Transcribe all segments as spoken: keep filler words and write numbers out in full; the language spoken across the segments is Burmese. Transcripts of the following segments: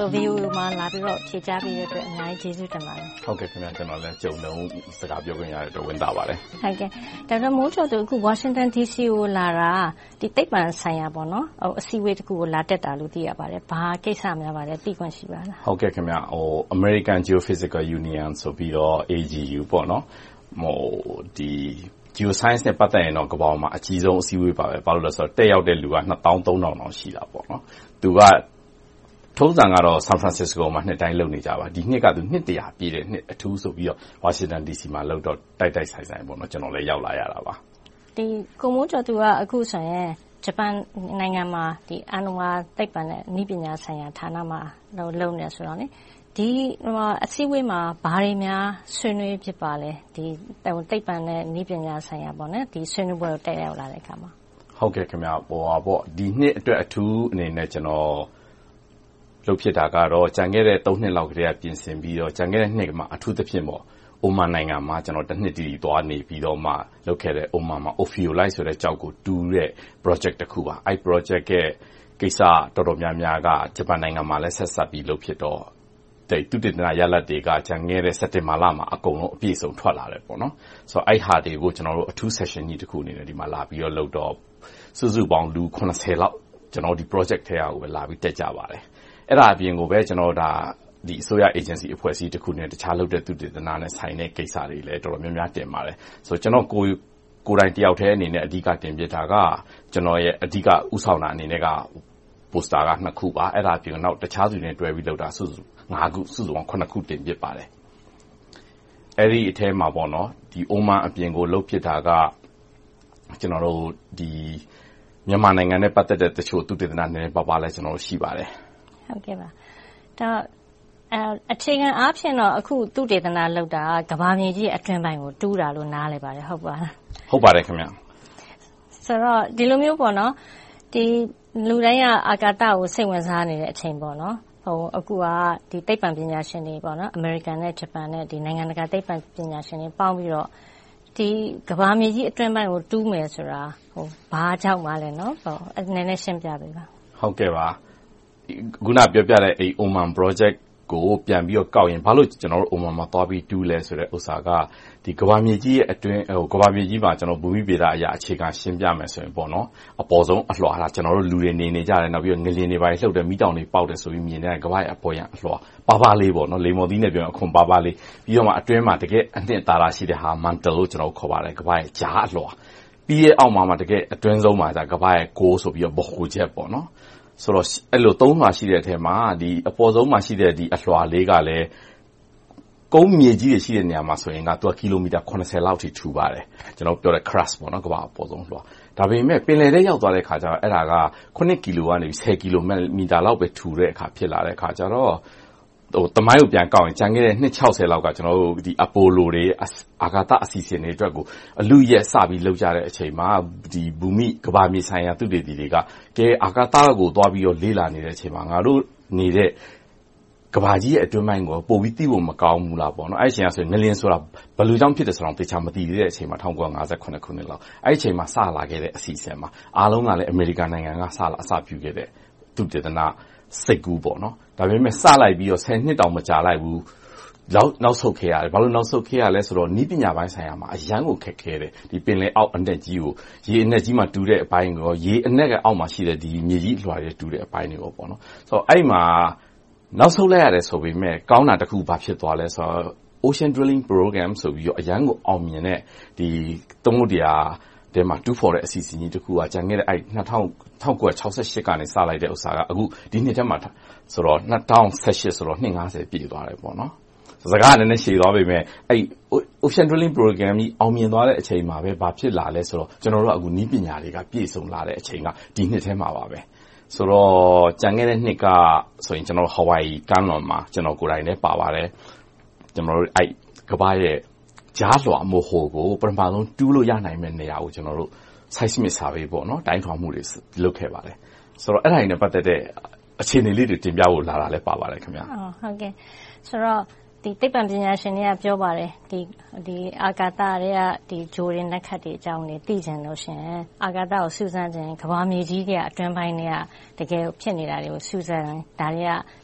ဆို ဗီ အို အေ မှာလာပြီးတော့ဖြေကြားပေးတဲ့အတွက်အများကြီးကျေးဇူးတင်ပါတယ်ဟုတ်ကဲ့ခင်ဗျာကျွန်တော်လည်းကြုံလုံးစကားပြောခွင့်ရတဲ့အတွက်ဝမ်းသာပါတယ်ဟုတ်ကဲ့ဒေါက်တာမိုးကျော်သူအခု Washington ဒီ စီ ကိုလာတာဒီသိပ္ပံဆိုင်ရာပေါ့နော်ဟိုအစည်းအဝေးတစ်ခုကိုလာတက်တာလို့သိရပါတယ်ဘာကိစ္စများပါလဲသိခွင့်ရှိပါလားဟုတ်ကဲ့ခင်ဗျာဟို American Geophysical Union ဆိုပြီးတော့ A G U ပေါ့နော်ဟိုဒီ Geoscience နဲ့ပတ်သက်ရင်တော့ကမ္ဘာမှာအကြီးဆုံးအစည်းအဝေးပါပဲဘာလို့လဲဆိုတော့တက်ရောက်တဲ့လူကနှစ်သောင်းသုံးထောင်လောက်ရှိတာပေါ့နော်သူကထုံးစံကတော့ San Francisco မှာနှစ်တိုင်းလုပ်နေကြပါဒီနှစ်ကသူနှစ်တရာပြည့်တဲ့နှစ်အထူးဆိုပြီးတော့ Washington ဒီ စီ မှာလုပ်တော့တိုက်တိုက်ဆိုင်ဆိုင်ပေါ့နော်ကျွန်တော်လည်းရောက်လာရတာပါဒီကိုမိုးကျော်သူကအခုဆိုရင်ဂျပန်နိုင်ငံမှာဒီအနုမာသိပ္ပံနဲ့နည်းပညာဆိုင်ရာဌာနမှာလုပ်နေဆိုတော့လေဒီအစည်းအဝေးမှာဘာတွေများဆွေးနွေးဖြစ်ပါလဲဒီသိပ္ပံနဲ့နည်းပညာဆိုင်ရာပေါ့နော်ဒီဆွေးနွေးပွဲကိုတက်ရောက်လာတဲ့အခါမှာဟုတ်ကဲ့ခင်ဗျာဟိုပါပေါ့ဒီနှစ်အတွက်အထူးအနေနဲ့ကျွန်တော်လုပ်ဖြစ်တာကတော့ကြံခဲ့တဲ့သုံးနှစ်လောက်ကတည်းကပြင်ဆင်ပြီးတော့ကြံခဲ့တဲ့နှစ်မှာအထူးသဖြင့်ပေါ့အိုမန်နိုင်ငံမှာကျွန်တော်တစ်နှစ်တည်းသွားနေပြီးတော့မှလုပ်ခဲ့တဲ့အိုမန်မှာ Ophiolite ဆိုတဲ့ကြောက်ကိုတူးတဲ့ project တစ်ခုပါအဲ့ project ရဲ့ကိစ္စတော်တော်များများကဂျပန်နိုင်ငံမှာလည်းဆက်ဆက်ပြီးလုပ်ဖြစ်တော့တဲ့တူတည်တဲ့ရလဒ်တွေကကြံခဲ့တဲ့စက်တင်ဘာလမှာအကုန်လုံးအပြည့်စုံထွက်လာတယ်ပေါ့နော်ဆိုတော့အဲ့ဟာတွေကိုကျွန်တော်တို့အထူး session ကြီးတစ်ခုအနေနဲ့ဒီမှာလာပြီးတော့လုပ်တော့စုစုပေါင်းလူခုနှစ်ဆယ်လောက်ကျွန်တော်ဒီ project ထဲကိုပဲလာပြီးတက်ကြပါတယ်အဲ့ဒါအပြင်ကိုပဲကျွန်တော်ဒါဒီအစိုးရ agency အဖွဲ့အစည်းတစ်ခုနဲ့တခြားလုပ်တဲ့သူတည်တနာနဲ့ဆိုင်တဲ့ကိစ္စတွေလည်းတော်တော်များများတင်ပါတယ်ဆိုတော့ကျွန်တော်ကိုကိုယ်တိုင်တယောက်တည်းအနေနဲ့အဓိကတင်ပြတာကကျွန်တော်ရဲ့အဓိကဥဆောင်တာအနေနဲ့က poster ကနှစ်ခုပါအဲ့ဒါအပြင်နောက်တခြားသူတွေနဲ့တွဲပြီးလုပ်တာစုစုငါးခုစုစုပေါင်းခုနှစ်ခုတင်ပြပါတယ်အဲ့ဒီအထဲမှာပေါ့နော်ဒီအိုမန်အပြင်ကိုလုပ်ဖြစ်တာကကျွန်တော်တို့ဒီမြန်မာနိုင်ငံနဲ့ပတ်သက်တဲ့တချို့သူတည်တနာနဲ့ပါပါလဲကျွန်တော်တို့ရှိပါတယ်ဟုတ်ကဲ့ပါဒါအဲအခြေခံအားဖြင့်တော့အခုသူတည်တနာလောက်တာကဘာမြေကြီးအတွင်းပိုင်းကိုတူးတာလို့နားလဲပါတယ်ဟုတ်ပါလားဟုတ်ပါတယ်ခင်ဗျဆိုတော့ဒီလိုမျိုးပေါ့နော်ဒီလူတိုင်းကအာကာသကိုစိတ်ဝင်စားနေတဲ့အချိန်ပေါ့နော်ဟိုအခုကဒီသိပ္ပံပညာရှင်တွေပေါ့နော်အမေရိကန်နဲ့ဂျပန်နဲ့ဒီနိုင်ငံတကာသိပ္ပံပညာရှင်တွေပေါင်းပြီးတော့ဒီကဘာမြေကြီးအတွင်းပိုင်းကိုတူးမယ်ဆိုတာဟိုဘာကြောင့်မှလဲနော်ဟိုနည်းနည်းရှင်းပြပေးပါဟုတ်ကဲ့ပါခုနပြောပြတဲ့အဲ့ Oman project ကိုပြန်ပြီးတော့ကောက်ရင်ဘာလို့ကျွန်တော်တို့ Oman မှာသွားပြီးတူးလဲဆိုတဲ့ဥစ္စာကဒီကဘာမြေကြီးရဲ့အတွင်းဟိုကဘာမြေကြီးမှာကျွန်တော်ဘူမိဗေဒအရာအခြေခံရှင်းပြမယ်ဆိုရင်ပေါ့နော်အပေါ်ဆုံးအလွှာလားကျွန်တော်တို့လူတွေနေနေကြတယ်နောက်ပြီးတော့ငလျင်တွေပါလှုပ်တယ်မိတောင်တွေပေါက်တယ်ဆိုပြီးမြင်တဲ့ကဘာရဲ့အပေါ်ရအလွှာပါပါလေးပေါ့နော်လေမော်သီးနဲ့ပြောရင်အခွန်ပါပါလေးပြီးတော့မှအတွင်းမှာတကယ်အနှစ်သာရရှိတဲ့ဟာ mantle လို့ကျွန်တော်ခေါ်ပါတယ်ကဘာရဲ့ဂျားအလွှာပြီးရဲ့အောက်မှာမှတကယ်အတွင်းဆုံးမှာကဘာရဲ့ကိုးဆိုပြီးတော့ဘိုချက်ပေါ့နော်ဆိုတော့အဲ့လိုသုံးလွှာရှိတဲ့အထက်မှာဒီအပေါ်ဆုံးမှာရှိတဲ့ဒီအလွှာလေးကလည်းကုန်းမြေကြီးတွေရှိတဲ့နေရာမှာဆိုရင်ကသူကကီလိုမီတာခုနှစ်ဆယ်လောက်ထိထူပါတယ်ကျွန်တော်ပြောတဲ့ crust ပေါ့နော်ကမ္ဘာအပေါ်ဆုံးလွှာဒါပေမဲ့ပင်လယ်ထဲရောက်သွားတဲ့ခါကျတော့အဲ့ဒါကခုနှစ်ကီလိုကနေဆယ်ကီလိုမီတာလောက်ပဲထူတဲ့အခါဖြစ်လာတဲ့အခါကျတော့ဟိုတမိုင်းကိုပြန်ကောက်ရင်ကျန်ခဲ့တဲ့နှစ်ခြောက်ဆယ်လောက်ကကျွန်တော်တို့ဒီအပိုလိုတွေအာကာသအစီအစဉ်တွေအတွက်ကိုအလူရက်စပြီးလုပ်ကြတဲ့အချိန်မှာဒီဘူမိကဘာမြေဆိုင်ရာသုတေသီတွေကကဲအာကာသကိုသွားပြီးတော့လေ့လာနေတဲ့အချိန်မှာငါတို့နေတဲ့ကဘာကြီးရဲ့အတွင်းပိုင်းကိုပို့ပြီးသိဖို့မကောင်းဘူးလားပေါ့နော်အဲ့အချိန်ကဆိုရင်ငလျင်ဆိုတာဘယ်လိုကြောင့်ဖြစ်တယ်ဆိုတော့တေချာမသိသေးတဲ့အချိန်မှာ၁၉၅၇ခုနှစ်လောက်အဲ့အချိန်မှာစလာခဲ့တဲ့အစီအစဉ်မှာအားလုံးကလည်းအမေရိကန်နိုင်ငံကစလာအစပြုခဲ့တဲ့သုတေသနစိတ်ကူးပေါ့နော်ဒါပေမဲ့စလိုက်ပြီးတော့ဆယ်နှစ်တောင်မကြာလိုက်ဘူးနောက်နောက်ဆုတ်ခဲ့ရတယ်ဘာလို့နောက်ဆုတ်ခဲ့ရလဲဆိုတော့နီးပညာပိုင်းဆိုင်ရာမှာအရန်ကိုခက်ခဲတယ်ဒီပင်လယ်အောက်အနက်ကြီးကိုရေအနက်ကြီးမှာတူးတဲ့အပိုင်းကိုရေအနက်ကအောက်မှာရှိတဲ့ဒီမြေကြီးလွှာတွေတူးတဲ့အပိုင်းတွေပေါ့နော်ဆိုတော့အဲ့မှာနောက်ဆုတ်လိုက်ရတယ်ဆိုပေမဲ့ကောင်းတာတစ်ခုဘာဖြစ်သွားလဲဆိုတော့ Ocean Drilling Program ဆိုပြီးတော့အရန်ကိုအောင်မြင်တဲ့ဒီသုံးလို့တရားတဲမှာtwo for တဲ့အစီအစဉ်ကြီးတစ်ခုကကျန်ခဲ့တဲ့အဲ့၂၀၁၉၆၈ကနေစလိုက်တဲ့ဥစ္စာကအခုဒီနှစ်ထဲမှာဆိုတော့၂၀၁၈ဆိုတော့နှစ်၅၀ပြည့်သွားတယ်ပေါ့နော်စကားနည်းနည်းရှည်သွားပေမဲ့အဲ့ Ocean Drilling Program ကြီးအောင်မြင်သွားတဲ့အချိန်မှာပဲဘာဖြစ်လာလဲဆိုတော့ကျွန်တော်တို့အခုနီးပညာတွေကပြည့်စုံလာတဲ့အချိန်ကဒီနှစ်ထဲမှာပါပဲဆိုတော့ကျန်ခဲ့တဲ့နှစ်ကဆိုရင်ကျွန်တော် Hawaii ကမ်းလွန်မှာကျွန်တော်ကိုယ်တိုင်လည်းပါပါတယ်ကျွန်တော်တို့အဲ့ကဘာရဲ့ဂျားလွှာမိုဟိုကိုပထမဆုံးတူးလို့ရနိုင်မယ့်နေရာကိုကျွန်တော်တို့ seismic survey ပေါ့နော်တိုင်းထွာမှုတွေလုပ်ခဲ့ပါတယ်ဆိုတော့အဲ့ဒါနဲ့ပတ်သက်တဲ့အခြေအနေလေးတွေတင်ပြဖို့လာတာလည်းပါပါတယ်ခင်ဗျာဟုတ်ဟုတ်ကဲ့ဆိုတော့ဒီသိပ္ပံပညာရှင်တွေကပြောပါတယ်ဒီဒီအာကာသတွေကဒီဂျိုရင်လက်ခတ်တွေအကြောင်းတွေသိကြလို့ရှင်အာကာသကိုစူးစမ်းခြင်းကဘာမြေကြီးတွေကအတွင်းပိုင်းတွေကတကယ်ဖြစ်နေတာတွေကိုစူးစမ်းဒါတွေက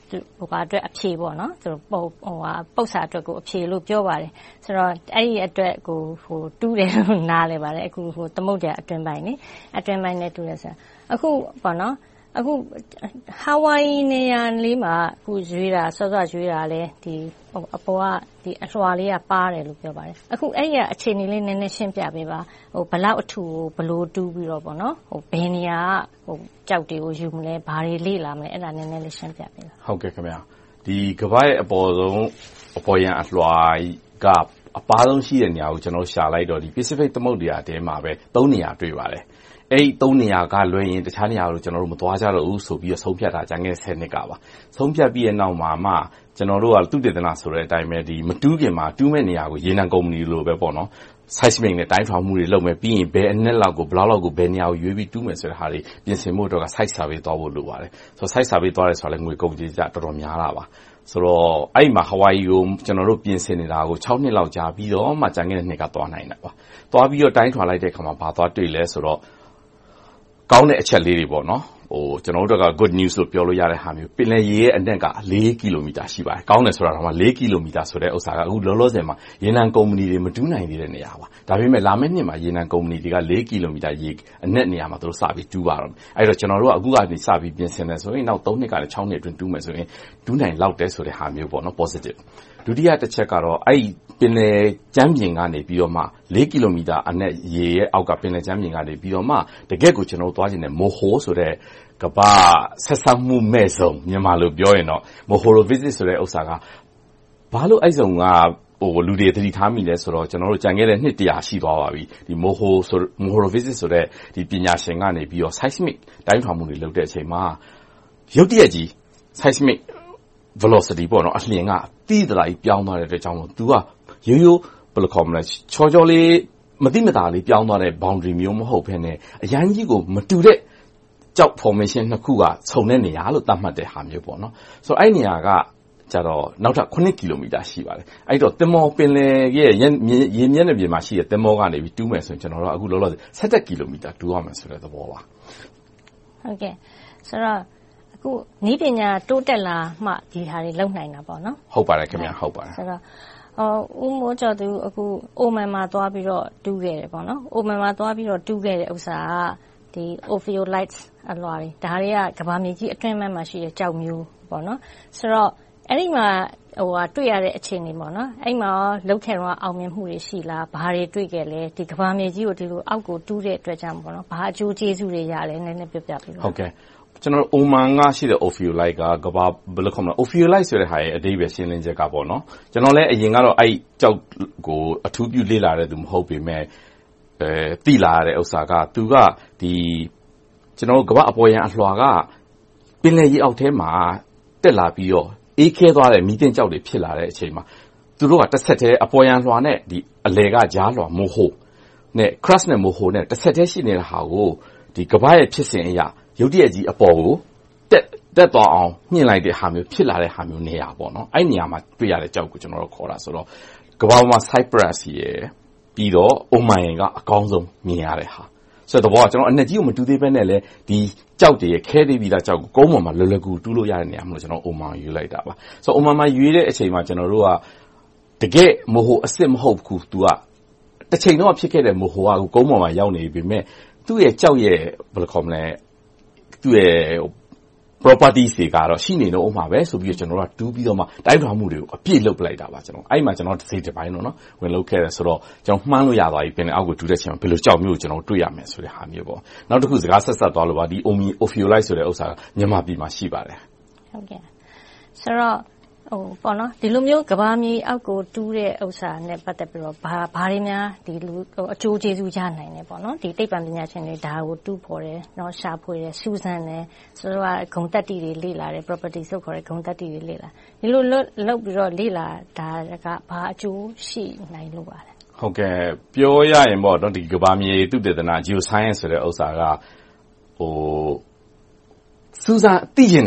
ဟိုပါအတွက်အဖြေပေါ့နော်သူဟိုဟိုဟာပု္ပ္ပစာအတွက်ကိုအဖြေလို့ပြောပါတယ်ဆိုတော့အဲ့ဒီအတွက်ကိုဟိုတူးတယ်လို့နားလဲပါတယ်အခုဟိုသမုဒ္ဒရာအတွင်းပိုင်းနေအတွင်းပိုင်းနဲ့တူတယ်ဆိုအခုပေါ့နော်အခုဟာဝိုင်နေရာလေးမှာအခုရွေးတာစောစောရွေးတာလဲဒီအပေါ်ကဒီအလွှာလေးကပါတယ်လို့ပြောပါတယ်အခုအဲ့ဒီအခြေအနေလေးနည်းနည်းရှင်းပြပေးပါဟိုဘလောက်အထူကိုဘလို့တူးပြီးတော့ပေါ့နော်ဟိုဘယ်နေရာကဟိုကြောက်တွေကိုယူမလဲဘာတွေလေ့လာမလဲအဲ့ဒါနည်းနည်းလေးရှင်းပြပေးပါဟုတ်ကဲ့ခင်ဗျာဒီကမ္ဘာရဲ့အပေါ်ဆုံးအပေါ်ရန်အလွှာကအပါဆုံးရှိတဲ့နေရာကိုကျွန်တော်ရှာလိုက်တော့ဒီ Pacific သမုဒ္ဒရာထဲမှာပဲသုံးနေရာတွေ့ပါတယ်အဲ့ဒီသုံးနေရာကလွှဲရင်တခြားနေရာကိုကျွန်တော်တို့မသွားကြတော့ဘူးဆိုပြီးတော့ဆုံးဖြတ်တာကြံခဲ့ဆယ်နှစ်ကပါဆုံးဖြတ်ပြီးတဲ့နောက်မှာမှကျွန်တော်တို့ကသူတေသနာဆိုတဲ့အတိုင်းပဲဒီမတူးခင်မှာတူးမဲ့နေရာကိုရေနံကုမ္ပဏီလိုပဲပေါ့နော် seismic နဲ့တိုင်းထွာမှုတွေလုပ်မယ်ပြီးရင်ဘယ်အနက်လောက်ကိုဘယ်လောက်လောက်ကိုဘယ်နေရာကိုရွေးပြီးတူးမယ်ဆိုတဲ့ဟာတွေပြင်ဆင်ဖို့တော့က site survey သွားဖို့လိုပါတယ်ဆိုတော့ site survey သွားရဲဆိုတော့လည်းငွေကုန်ကြေးကြတော်တော်များတာပါဆိုတော့အဲ့မှာ Hawaii ကိုကျွန်တော်တို့ပြင်ဆင်နေတာကို၆နှစ်လောက်ကြာပြီးတော့မှကြံခဲ့တဲ့နှစ်ကသွားနိုင်တာပါသွားပြီးတော့တိုင်းထွာလိုက်တဲ့အခါမှာဘာသွားတွေ့လဲဆိုတော့ကောင်းတဲ့အချက်လေးတွေပေါ့နော်ဟိုကျွန်တော်တို့က good news လို့ပြောလို့ရတဲ့ဟာမျိုးပင်လယ်ရေရဲ့အနက်က၄ကီလိုမီတာရှိပါတယ်ကောင်းတယ်ဆိုတာက၄ကီလိုမီတာဆိုတဲ့ဥစ္စာကအခုလောလောဆယ်မှာရေနံကုမ္ပဏီတွေမတူးနိုင်သေးတဲ့နေရာပါဒါပေမဲ့လာမယ့်နှစ်မှာရေနံကုမ္ပဏီတွေက၄ကီလိုမီတာရေအနက်နေရာမှာသူတို့စပြီးတူးပါတော့အဲ့တော့ကျွန်တော်တို့ကအခုကနေစပြီးပြင်ဆင်တယ်ဆိုရင်နောက်၃နှစ်ကနေ၆နှစ်အတွင်းတူးမယ်ဆိုရင်တူးနိုင်လောက်တဲ့ဆိုတဲ့ဟာမျိုးပေါ့နော် positive ဒုတိယတစ်ချက်ကတော့အဲ့ပင်လယ်ကျမ်းပြင်ကနေပြီးတော့မှ၄ကီလိုမီတာအနက်ရေရဲ့အောက်ကပင်လယ်ကျမ်းပြင်ကနေပြီးတော့မှတကယ့်ကိုကျွန်တော်တို့သွားခြင်းနဲ့မိုဟိုဆိုတဲ့ကမ္ဘာဆက်ဆံမှုမဲ့ဆုံးမြန်မာလိုပြောရင်တော့မိုဟိုလို visit ဆိုတဲ့ဥစ္စာကဘာလို့အဲ့ဆုံးကဟိုလူတွေသတိထားမိလဲဆိုတော့ကျွန်တော်တို့ကြံခဲ့တဲ့နှစ်တရာရှိသွားပါပြီဒီမိုဟိုဆိုမိုဟိုလို visit ဆိုတဲ့ဒီပညာရှင်ကနေပြီးတော့ seismic တိုင်းထွာမှုတွေလုပ်တဲ့အချိန်မှာရုတ်တရက်ကြီး seismic velocity ပေါ့နော်အလျင်ကတီးတလိုက်ပြောင်းသွားတဲ့အတွက်ကြောင့်မို့ तू ကရိုးရိုးဘယ်လိုခေါ်မလဲချောချောလေးမတိမတာလေးပြောင်းသွားတဲ့ boundary မျိုးမဟုတ်ဘဲနဲ့အရန်ကြီးကိုမတူတဲ့ကြောက် formation နှစ်ခုကခြုံတဲ့နေရာလို့သတ်မှတ်တဲ့ဟာမျိုးပေါ့နော်ဆိုတော့အဲ့နေရာကကျတော့နောက်ထပ်ခုကီလိုမီတာရှိပါတယ်အဲ့တော့တင်မောပင်လယ်ရဲ့ရေမျက်နှာပြင်မှာရှိတဲ့တင်မောကနေပြီးတူးမယ်ဆိုရင်ကျွန်တော်တို့အခုလောလောဆယ်ဆယ်ကီလိုမီတာတူးရမယ်ဆိုတဲ့သဘောပါဟုတ်ကဲ့ဆိုတော့အခုနည်းပညာတိုးတက်လာမှဒီဟာတွေလုပ်နိုင်တာပေါ့နော်ဟုတ်ပါတယ်ခင်ဗျာဟုတ်ပါတယ်ဆိုတော့အော်ဦးမိုးကျော်သူအခုအိုမန်မှာသွားပြီးတော့တူးခဲ့တယ်ပေါ့နော်အိုမန်မှာသွားပြီးတော့တူးခဲ့တဲ့ဥစ္စာကဒီ ophiolites အလွှာတွေဒါတွေကကမ္ဘာမြေကြီးအတွင်းမှာရှိတဲ့ကြောက်မျိုးပေါ့နော်ဆိုတော့အဲ့ဒီမှာဟိုဟာတွေ့ရတဲ့အခြေအနေပေါ့နော်အဲ့မှာလောက်ခဲ့တော့အောင်မြင်မှုတွေရှိလားဘာတွေတွေ့ခဲ့လဲဒီကမ္ဘာမြေကြီးကိုဒီလိုအောက်ကိုတူးတဲ့အတွက်ကြောင့်ပေါ့နော်ဘာအကျိုးကျေးဇူးတွေရလဲနည်းနည်းပြပြပေးပါဟုတ်ကဲ့ကျွန်တော်အိုမန်ကရှိတဲ့ ophiolite ကကဘာဘယ်လိုခေါ်မလဲ ophiolite ဆိုတဲ့ဟာရဲ့အဓိပ္ပာယ်ရှင်းလင်းချက်ကပေါ့နော်ကျွန်တော်လည်းအရင်ကတော့အဲ့ကြောက်ကိုအထူးပြုလေ့လာတဲ့သူမဟုတ်ပေမဲ့အဲတိလာရတဲ့ဥစ္စာကသူကဒီကျွန်တော်ကဘာအပေါ်ရန်အလွှာကပင်လယ်ရေအောက်ထဲမှာတက်လာပြီးတော့အေးခဲသွားတဲ့မီးတင်ကြောက်တွေဖြစ်လာတဲ့အချိန်မှာသူတို့ကတစ်ဆက်တည်းအပေါ်ရန်လွှာနဲ့ဒီအလယ်ကကြားလွှာမိုဟိုနဲ့ crust နဲ့မိုဟိုနဲ့တစ်ဆက်တည်းရှိနေတဲ့ဟာကိုဒီကဘာရဲ့ဖြစ်စဉ်အရာရုတ်တရက်ကြီးအပေါ်ကိုတက်တက်သွားအောင်ညှင်လိုက်တဲ့ဟာမျိုးဖြစ်လာတဲ့ဟာမျိုးနေရာပေါ့နော်အဲ့နေရာမှာတွေ့ရတဲ့ကြောက်ကိုကျွန်တော်တို့ခေါ်တာဆိုတော့ကဘာမှာ Cyprus ရဲ့ပြီးတော့ Oman ကအကောင်းဆုံးမြင်ရတဲ့ဟာဆိုတော့ကျွန်တော်အနှစ်ကြီးကိုမတူသေးဘဲနဲ့လေဒီကြောက်တွေရဲ့ခဲသေးပြီးသားကြောက်ကိုကုန်းပေါ်မှာလွယ်လွယ်ကူတူးလို့ရတဲ့နေရာမှာကျွန်တော် Oman ရွေးလိုက်တာပါဆိုတော့ Oman မှာရွေးတဲ့အချိန်မှာကျွန်တော်တို့ကတကယ်မိုဟိုအစ်စ်မဟုတ်ဘူး तू ကတစ်ချိန်တော့ဖြစ်ခဲ့တဲ့မိုဟိုကကုန်းပေါ်မှာရောက်နေပြီမဲ့သူ့ရဲ့ကြောက်ရဲ့ဘယ်လိုခေါ်မလဲသူ့ရဲ့ properties တွေကတော့ရှိနေတော့ဥမှာပဲဆိုပြီးတော့ကျွန်တော်တို့ကတူးပြီးတော့မှတိုင်းထွာမှုတွေကိုအပြည့်လုပ်ပလိုက်တာပါကျွန်တော်အဲ့မှာကျွန်တော်တစ်စိတ်တစ်ပိုင်းတော့နော်ဝင်လုပ်ခဲ့တယ်ဆိုတော့ကျွန်တော်မှန်းလို့ရသွားပြီပင်အောက်ကိုတူးတဲ့ချိန်မှာဘယ်လိုကြောက်မျိုးကိုကျွန်တော်တွေ့ရမယ်ဆိုတဲ့ဟာမျိုးပေါ့နောက်တစ်ခုစကားဆက်ဆက်သွားလို့ပါဒီ ophiolite ဆိုတဲ့ဥစ္စာကမြန်မာပြည်မှာရှိပါတယ်ဟုတ်ကဲ့ဆိုတော့ဟိုပေါ့နော်ဒီလိုမျိုးကဘာမြေအောက်ကိုတူးတဲ့ဥစ္စာနဲ့ပတ်သက်ပြီးတော့ဘာဘာတွေများဒီလူအကျိုးကျေးဇူးရနိုင်တယ်ပေါ့နော်ဒီသိပ္ပံပညာရှင်တွေဒါကိုတူးဖော်တယ်နော်ရှာဖွေတယ်စူးစမ်းတယ်ဆိုတော့ဂုဏ်တက်တီတွေလေ့လာတယ် property ဆိုခေါ်တဲ့ဂုဏ်တက်တီတွေလေ့လာဒီလိုလုပ်ပြီးတော့လေ့လာတာကဘာအကျိုးရှိနိုင်လို့ပါလဲဟုတ်ကဲ့ပြောရရင်ပေါ့နော်ဒီကဘာမြေသုတေသန geoscience ဆိုတဲ့ဥစ္စာကဟိုစူးစမ်းသိကျင်တာ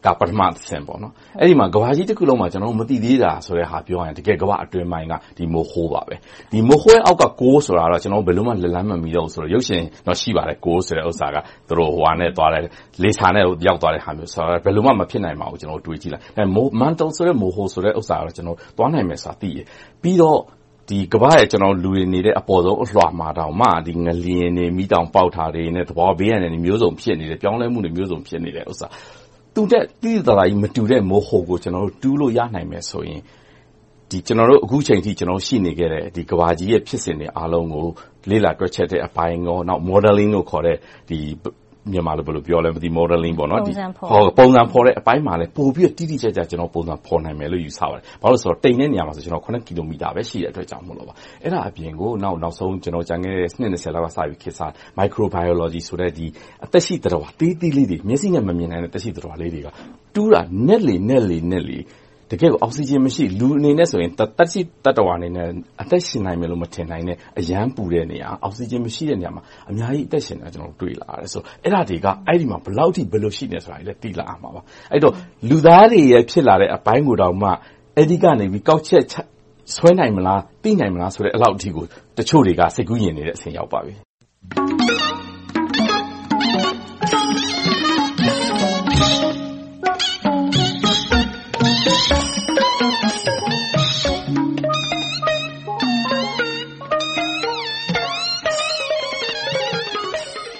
ကပထမဆင့်ပေါ့နော်အဲ့ဒီမှာကဘာကြီးတစ်ခုလုံးမှာကျွန်တော်တို့မသိသေးတာဆိုတဲ့ဟာပြောရင်တကယ်ကဘာအတွင်းပိုင်းကဒီမိုဟိုးပါပဲဒီမိုဟိုးရဲ့အောက်ကကိုးဆိုတာတော့ကျွန်တော်တို့ဘယ်လိုမှလက်လန်းမမီတော့ဆိုတော့ရုပ်ရှင်တော့ရှိပါတယ်ကိုးဆိုတဲ့ဥစ္စာကသူတို့ဟိုဟာနဲ့သွားတယ်လေစာနဲ့ရောက်သွားတဲ့ဟာမျိုးဆိုတော့ဘယ်လိုမှမဖြစ်နိုင်ပါဘူးကျွန်တော်တို့တွေးကြည့်လိုက်အဲမန်တုံဆိုတဲ့မိုဟိုးဆိုတဲ့ဥစ္စာကတော့ကျွန်တော်သွားနိုင်မယ်ဆိုတာသိရပြီးတော့ဒီကဘာရဲ့ကျွန်တော်လူတွေနေတဲ့အပေါ်ဆုံးအလွှာမှာတောင်မှဒီငလျင်နေမိတောင်ပေါက်ထားတွေနဲ့သဘောဘေးရနေမျိုးစုံဖြစ်နေတယ်ပြောင်းလဲမှုတွေမျိုးစုံဖြစ်နေတဲ့ဥစ္စာတူတဲ့တိတိတလာကြီးမတူတဲ့မိုဟိုကိုကျွန်တော်တို့တူးလို့ရနိုင်မယ်ဆိုရင်ဒီကျွန်တော်တို့အခုချိန်ထိကျွန်တော်ရှိနေခဲ့တဲ့ဒီကဘာကြီးရဲ့ဖြစ်စဉ်တွေအားလုံးကိုလေ့လာတွက်ချက်တဲ့အပိုင်းရောနောက် modeling လို့ခေါ်တဲ့ဒီမြန်မာလိုဘယ်လိုပြောလဲမသိ modeling ပေါ့နော်ဒီဟောပုံစံဖော်တဲ့အပိုင်းမှာလည်းပို့ပြီးတိတိကျကျကျွန်တော်ပုံစံဖော်နိုင်မယ်လို့ယူဆပါတယ်။ဘာလို့ဆိုတော့တိမ်တဲ့နေရာမှာဆိုကျွန်တော်ခုနှစ်ကီလိုမီတာပဲရှိတဲ့အတွက်ကြောင့်မို့လို့ပါ။အဲ့ဒါအပြင်ကိုနောက်နောက်ဆုံးကျွန်တော်ကြံခဲ့တဲ့နှစ်၂၀လောက်ကစပြီးခေတ်စား microbiology ဆိုတဲ့ဒီအသက်ရှိသတ္တဝါတေးသေးလေးတွေမျက်စိနဲ့မမြင်နိုင်တဲ့သက်ရှိသတ္တဝါလေးတွေကတူးတာနဲ့လေနဲ့လေနဲ့လေတကယ်ကိုအောက်ဆီဂျင်မရှိလူအနေနဲ့ဆိုရင်တက်ရှိတတ္တဝါအနေနဲ့အသက်ရှင်နိုင်မယ်လို့မထင်နိုင်တဲ့အရန်ပူတဲ့နေရာအောက်ဆီဂျင်မရှိတဲ့နေရာမှာအများကြီးအသက်ရှင်နေတာကျွန်တော်တွေ့လာရတယ်ဆိုအဲ့ဒါတွေကအဲ့ဒီမှာဘယ်လောက်ထိဘယ်လိုရှိနေဆိုတာလည်းသိလာမှာပါအဲ့တော့လူသားတွေရဲ့ဖြစ်လာတဲ့အပိုင်းကိုတောင်မှအဲ့ဒီကနေပြီးကောက်ချက်ဆွဲနိုင်မလားသိနိုင်မလားဆိုတဲ့အလောက်အထိကိုတချို့တွေကစိတ်ကူးယဉ်နေတဲ့အဆင့်ရောက်ပါပြီ